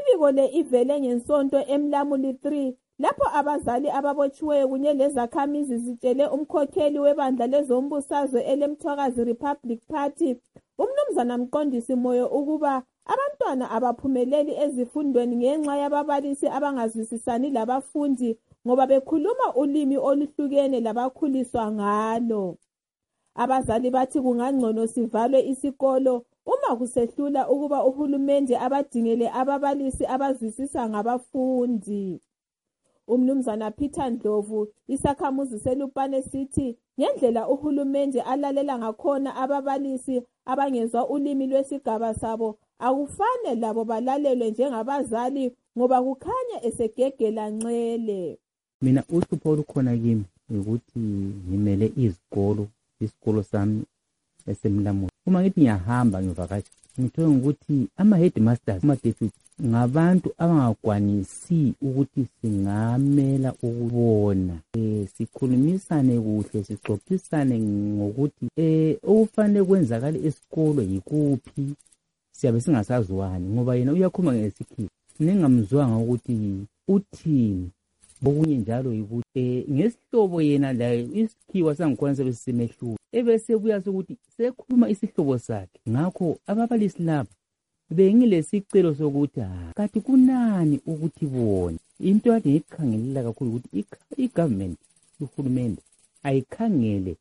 Imibiko le ivele ngensonto eMlamuli 3 lapho abazali ababotshiweyo kunye lezakhamizi zitshele umkhokheli webandla lezombusazwe elemthwakazi Republic Party uMnumzana Mqondisi Moyo ukuba abantwana abaphumeleli ezifundweni ngenxa yababalisi abangazwisisani labafundi ngoba bekhuluma ulimi oluhlukene labakhuliswa ngalo. Abazali bathi kungangcono sivalwe isikolo uma kusehlula ukuba uhulumende abadingele ababalisi abazwisisa ngabafundi. Umnumzana Peter Ndlovu, isakhamuzi seLupane sithi ngendlela uhulumende alalela ngakhona ababalisi abangezwa ulimi lwesigaba sabo akufane labo balalelwe njengabazali ngoba kukhanya esegegela nxele. Mina uhlupho olukhona kimi ukuthi ngimele isikolo sami esemlamuli. Uma ngithi ngiyahamba ngivakatsha ngithola ukuthi ama-headmasters, ama-deputy ngabantu abangakwanisi ukuthi singamela ukubona sikhulumisane kuhle, sixoxisane ngokuthi okufanele kwenzakale esikolo yikuphi, siyabe singasazwani ngoba yena uyakhuluma ngesikhiwa ningamzwanga ukuthi uthini. Okunye njalo yikuthi ngesihlobo yena la isikhiwa sangikhona sebe sisemehlule ebese buya sokuthi sekhuluma isihlobo sakhe. Ngakho ababalisi laba bengilesicelo sokuthi kathi kunani ukuthi bona into ade ngikhangelela kakhulu ukuthi i-government, uhulumende ayikhangele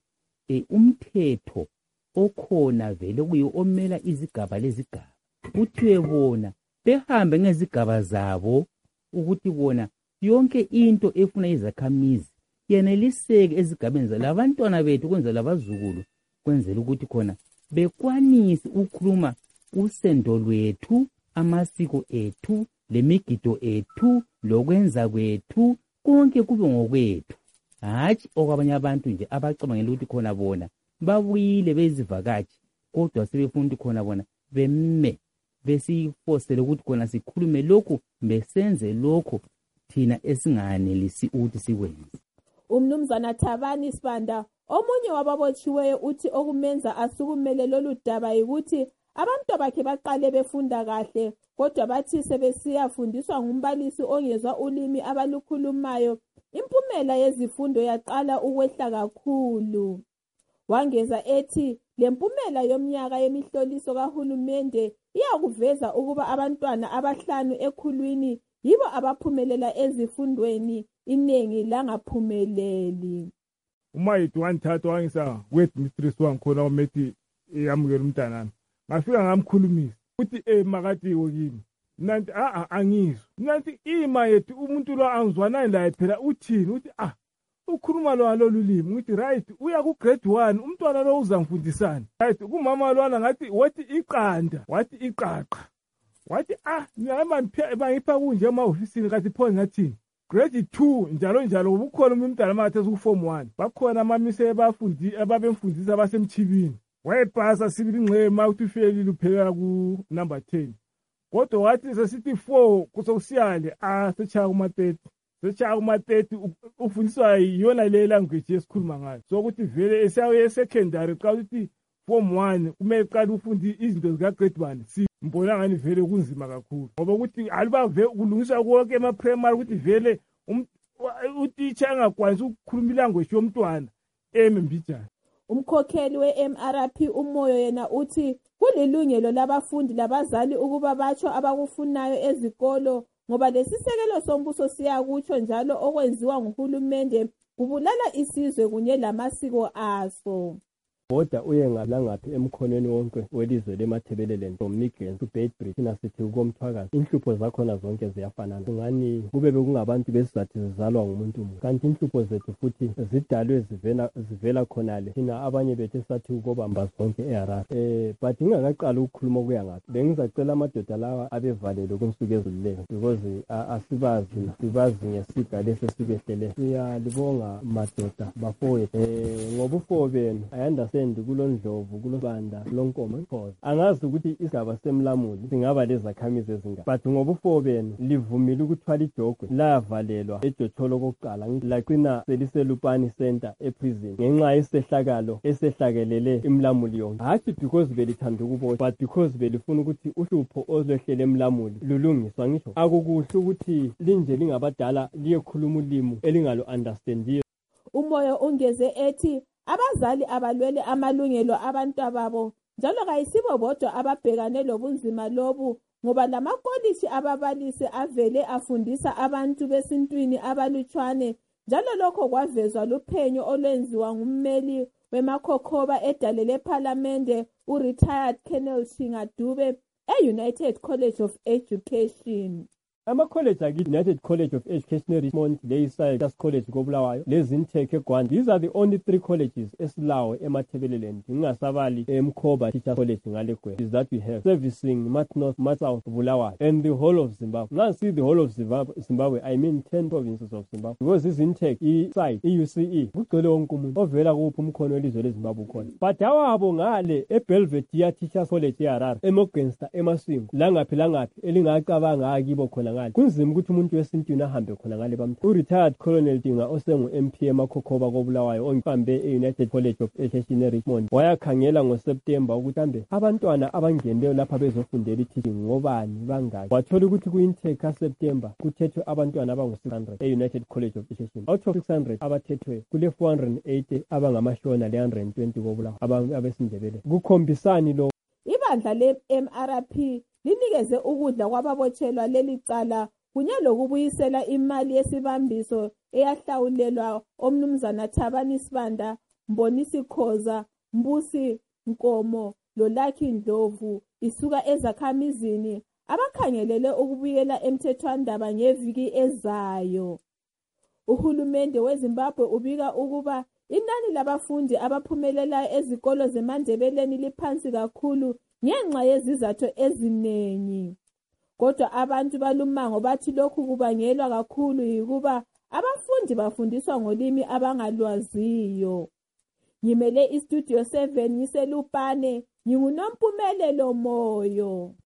umthetho okhona vele kuyo omela izigaba lezigaba, kuthiwe bona behambe ngezigaba zabo ukuthi bona yonke into efuna izakhamizi yeneliseke ezigabeni zalabantwana bethu kwenzela labazukulu, kwenzela ukuthi khona bekwanise ukukhuluma usendo lwethu, amasiko ethu, lemigido ethu, lokwenza kwethu, konke kube ngokwethu. Hatshi okwabanye abantu nje abacabangela ukuthi khona bona babuyile bezivakashi kodwa sebefuna ukuthi khona bona bemme besifosele ukuthi khona sikhulume lokhu besenze lokho thina esinganelisi ukuthi sikwenze. Umnumzana Thabani Sibanda, omunye wababotshiweyo, uthi okumenza asukumele lolu daba yikuthi abantu bakhe baqale befunda kahle kodwa bathi sebesiyafundiswa ngumbalisi ongezwa ulimi abalukhulumayo impumela yezifundo yaqala ukwehla kakhulu. Wangeza ethi lempumela yomnyaka yemihloliso kahulumende iyakuveza ukuba abantwana abahlanu ekhulwini yibo abaphumelela ezifundweni, inengi langaphumeleli. Uma yithi wanthatha wangisa kwemistress wangikhona umethi yamukela umntanami, ngafika ngamkhulumisa uthi makatiwe kimi nanti angizwa nanti ima yethu umuntu lo angizwanani laye phela uthini, uthi ukhuluma lo alolu limi. Ngithi right, uya ku grade 1 umntwana lo uzangifundisana. Right, kumama lwana ngathi wathi iqanda, wathi iqaqa, wathi ngihamba bangipha kunje ema-ofisini kathi pho ngathini grade 2 njalo njalo. Ubukhona umntwana amathe ku form 1 bakhona amamise ababemfundisa abasemchibini, wayepasa sibili ngcema uthi ufeyili uphela ku number 10 kodwa wathi sesithi 4 kusokusiyale sechaya kuma-30 sechaya kuma-30 ufundiswa yiyona le language esikhuluma ngayo. So ukuthi vele esayo secondary xa uthi form 1 kumele uqale ufunde izinto zika grade 1 mbona ngani vele kunzima kakhulu ngoba ukuthi alibave kulungiswa konke ema-primary ukuthi vele utitsha angakwanisi ukukhuluma ilanguage yomntwana mbijana. Umkhokheli we-MRP uMoyo yena uthi kulilungelo labafundi labazali ukuba batsho abakufunayo ezikolo ngoba lesisekelo sombuso siyakutsho njalo okwenziwa nguhulumende kubulala isizwe kunye lamasiko aso. Kodwa uye ngaphi emkhonweni wonke welizwe lemathebeleleni from Midrand to Beitbridge thina sithi ukomthwakazi inhlupho zakhona zonke ziyafanana. Ngani kube bekungabantu besizathi zizalwa ngumuntu munye kanti inhlupho zethu futhi zidalwe zivela khonale thina abanye bethu sathi ukobamba zonke eHarare. But ngingakaqala ukukhuluma kuya ngaphi bengizacela amadoda lawa abevalelwe kunsuku ezileyo because sibazi ngesiga lesi sikehlele. Siyalibonga madoda bafowethu ngoba ufo benu ayanda kulosendi, kulondlovu, kulobanda, kulonkomo, inkozo. Angazi ukuthi isigaba semlamuli singaba lezakhamizi ezingaki, but ngoba ufo benu livumile ukuthwala ijogwe lavalelwa ejotsholo kokuqala laqina seliselupani center eprison ngenxa yesehlakalo esehlakelele imlamuli yonke. Hathi because belithanda ukubona, but because belifuna ukuthi uhlupho olwehlele emlamuli lulungiswa. Ngisho akukuhle ukuthi linje lingabadala liyekhuluma ulimi elingalo-understandiyo. Umoyo ungeze ethi abazali abalwele amalungelo abantwababo njalo kayisibo bodwa ababhekane lobunzima lobu, ngoba lamakolisi ababalisi avele afundisa abantu besintwini abalutshwane, njalo lokho kwavezwa luphenyo olwenziwa ngummeli wemakhokhoba edale lephalamende u-retired Colonel Shingadube e-United College of Education. Ama-college akithi, United College of Education eRichmond, le-Isaias College koBulawayo, lezinteke eGwanda. These are the only 3 colleges esilawo eMathebeleland, ngingasabali eMkhoba Teacher College ngale is that we have servicing Math North, Math South, Bulawayo, and the whole of Zimbabwe. Now see the whole of Zimbabwe, I mean 10 provinces of Zimbabwe, because this intake, i-site, i-UCE, kugcwele wonke umuntu ovela kuphi umkhono welizwe leZimbabwe ukhona. But awabo ngale eBelvedere Teachers College eHarare, eMogenster, eMasingo, langaphi elingacabanga akibo khona ngale. Kunzima ukuthi umuntu wesintwini ahambe khona ngale bamthatha. U-retired Colonel Dinga osengu-MP emakhokhoba koBulawayo ongihambe e-United College of Education eRichmond wayakhangela ngoSeptemba ukuthi hambe abantwana abangeneyo lapha bezofundela i-teaching ngobani bangaki. Wathola ukuthi ku-intake kaSeptemba kuthethwe abantwana abangu-600 e-United College of Education. Out of 600 abathethwe kule 480 abangamashona le-120 koBulawayo abesindebele. Kukhombisani lo ibandla le-MRP linikeze ukudla kwababotshelwa leli cala kunye lokubuyisela imali yesibambiso eyahlawulelwa omnumzana Thabani Sibanda, Mbonisi Khoza, Mbusi Nkomo loLucky Ndlovu isuka ezakhamizini abakhangelele ukubuyela emthethwandaba ngeviki ezayo. Uhulumende weZimbabwe ubika ukuba inani labafundi abaphumelelayo ezikolo zeMandebeleni liphansi kakhulu ngenxa yezizathu eziningi. Kodwa abantu balumango bathi lokhu kubangelwa kakhulu yikuba abafundi bafundiswa ngolimi abangalwaziyo. Ngimele iStudio 7 ngiselupane, nginguNompumelelo Moyo.